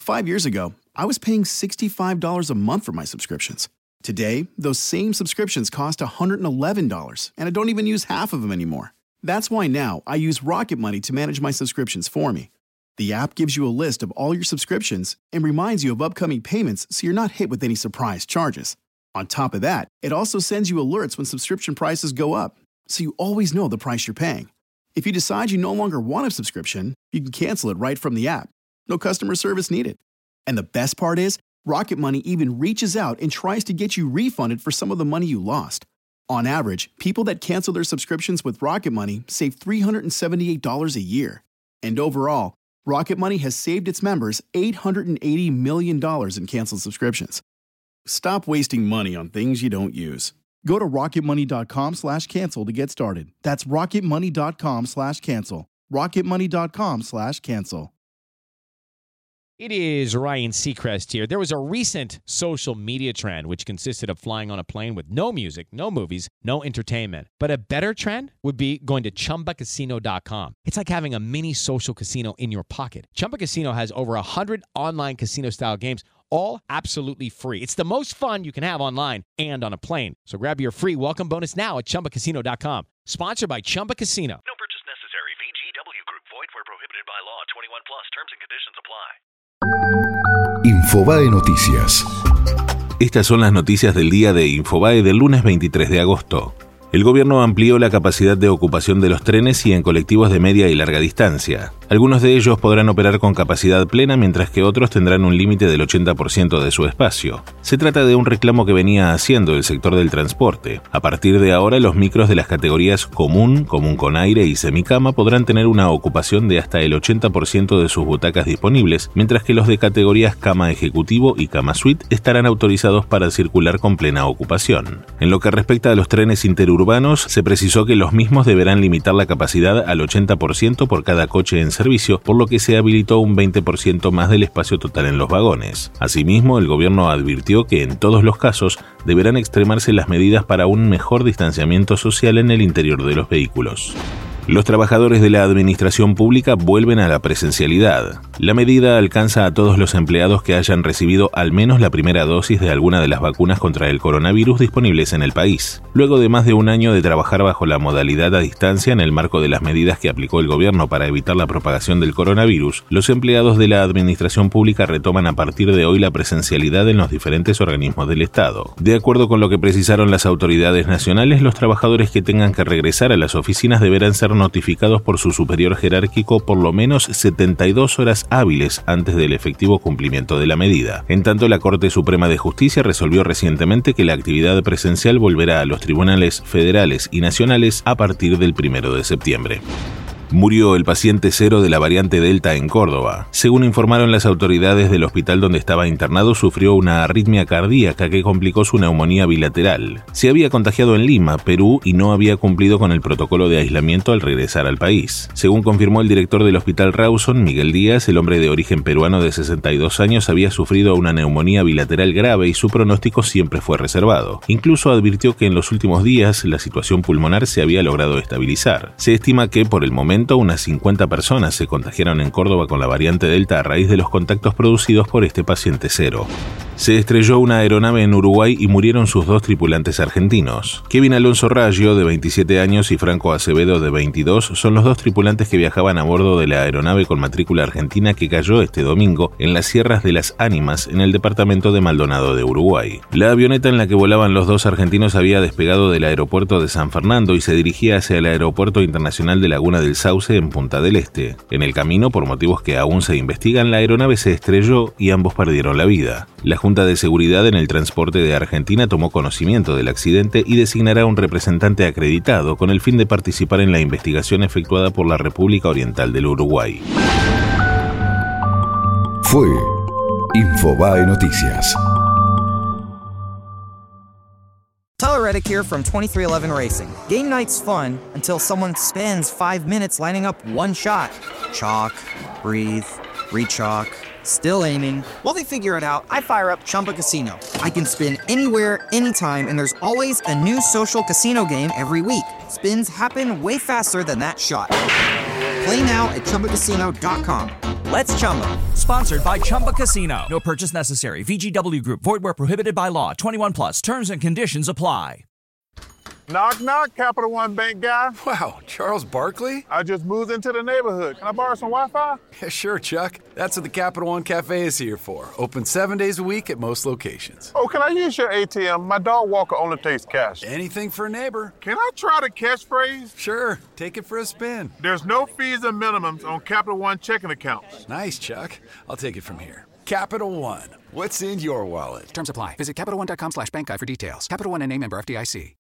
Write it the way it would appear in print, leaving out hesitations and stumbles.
5 years ago, I was paying $65 a month for my subscriptions. Today, those same subscriptions cost $111, and I don't even use half of them anymore. That's why now I use Rocket Money to manage my subscriptions for me. The app gives you a list of all your subscriptions and reminds you of upcoming payments so you're not hit with any surprise charges. On top of that, it also sends you alerts when subscription prices go up, so you always know the price you're paying. If you decide you no longer want a subscription, you can cancel it right from the app. No customer service needed. And the best part is, Rocket Money even reaches out and tries to get you refunded for some of the money you lost. On average, people that cancel their subscriptions with Rocket Money save $378 a year. And overall, Rocket Money has saved its members $880 million in canceled subscriptions. Stop wasting money on things you don't use. Go to rocketmoney.com/cancel to get started. That's rocketmoney.com/cancel. rocketmoney.com/cancel. It is Ryan Seacrest here. There was a recent social media trend which consisted of flying on a plane with no music, no movies, no entertainment. But a better trend would be going to ChumbaCasino.com. It's like having a mini social casino in your pocket. Chumba Casino has over 100 online casino-style games, all absolutely free. It's the most fun you can have online and on a plane. So grab your free welcome bonus now at ChumbaCasino.com. Sponsored by Chumba Casino. No purchase necessary. VGW Group. Void where prohibited by law. 21 plus. Terms and conditions apply. Infobae Noticias. Estas son las noticias del día de Infobae del lunes 23 de agosto. El gobierno amplió la capacidad de ocupación de los trenes y en colectivos de media y larga distancia. Algunos de ellos podrán operar con capacidad plena, mientras que otros tendrán un límite del 80% de su espacio. Se trata de un reclamo que venía haciendo el sector del transporte. A partir de ahora, los micros de las categorías común con aire y semicama podrán tener una ocupación de hasta el 80% de sus butacas disponibles, mientras que los de categorías cama ejecutivo y cama suite estarán autorizados para circular con plena ocupación. En lo que respecta a los trenes interurbanos, se precisó que los mismos deberán limitar la capacidad al 80% por cada coche en servicio, por lo que se habilitó un 20% más del espacio total en los vagones. Asimismo, el gobierno advirtió que en todos los casos deberán extremarse las medidas para un mejor distanciamiento social en el interior de los vehículos. Los trabajadores de la administración pública vuelven a la presencialidad. La medida alcanza a todos los empleados que hayan recibido al menos la primera dosis de alguna de las vacunas contra el coronavirus disponibles en el país. Luego de más de un año de trabajar bajo la modalidad a distancia en el marco de las medidas que aplicó el gobierno para evitar la propagación del coronavirus, los empleados de la administración pública retoman a partir de hoy la presencialidad en los diferentes organismos del Estado. De acuerdo con lo que precisaron las autoridades nacionales, los trabajadores que tengan que regresar a las oficinas deberán ser notificados por su superior jerárquico por lo menos 72 horas hábiles antes del efectivo cumplimiento de la medida. En tanto, la Corte Suprema de Justicia resolvió recientemente que la actividad presencial volverá a los tribunales federales y nacionales a partir del 1 de septiembre. Murió el paciente 0 de la variante Delta en Córdoba. Según informaron las autoridades del hospital donde estaba internado, sufrió una arritmia cardíaca que complicó su neumonía bilateral. Se había contagiado en Lima, Perú, y no había cumplido con el protocolo de aislamiento al regresar al país. Según confirmó el director del hospital Rawson, Miguel Díaz, el hombre de origen peruano de 62 años había sufrido una neumonía bilateral grave y su pronóstico siempre fue reservado. Incluso advirtió que en los últimos días la situación pulmonar se había logrado estabilizar. Se estima que, por el momento, unas 50 personas se contagiaron en Córdoba con la variante Delta a raíz de los contactos producidos por este paciente 0. Se estrelló una aeronave en Uruguay y murieron sus 2 tripulantes argentinos. Kevin Alonso Raggio, de 27 años, y Franco Acevedo, de 22, son los 2 tripulantes que viajaban a bordo de la aeronave con matrícula argentina que cayó este domingo en las Sierras de las Ánimas, en el departamento de Maldonado de Uruguay. La avioneta en la que volaban los 2 argentinos había despegado del aeropuerto de San Fernando y se dirigía hacia el Aeropuerto Internacional de Laguna del Sauce en Punta del Este. En el camino, por motivos que aún se investigan, la aeronave se estrelló y ambos perdieron la vida. La Junta de Seguridad en el Transporte de Argentina tomó conocimiento del accidente y designará un representante acreditado con el fin de participar en la investigación efectuada por la República Oriental del Uruguay. Fue Infobae Noticias. Tyler Reddick here from 23XI Racing. Game night's fun until someone spends 5 minutes lining up one shot. Chalk, breathe, re-chalk, still aiming. While they figure it out, I fire up Chumba Casino. I can spin anywhere, anytime, and there's always a new social casino game every week. Spins happen way faster than that shot. Play now at ChumbaCasino.com. Let's Chumba. Sponsored by Chumba Casino. No purchase necessary. VGW Group. Void where prohibited by law. 21 plus. Terms and conditions apply. Knock, knock, Capital One Bank guy. Wow, Charles Barkley? I just moved into the neighborhood. Can I borrow some Wi-Fi? Yeah, sure, Chuck. That's what the Capital One Cafe is here for. Open 7 days a week at most locations. Oh, can I use your ATM? My dog walker only takes cash. Anything for a neighbor. Can I try the catchphrase? Sure, take it for a spin. There's no fees or minimums on Capital One checking accounts. Nice, Chuck. I'll take it from here. Capital One. What's in your wallet? Terms apply. Visit CapitalOne.com/bankguide for details. Capital One NA, member FDIC.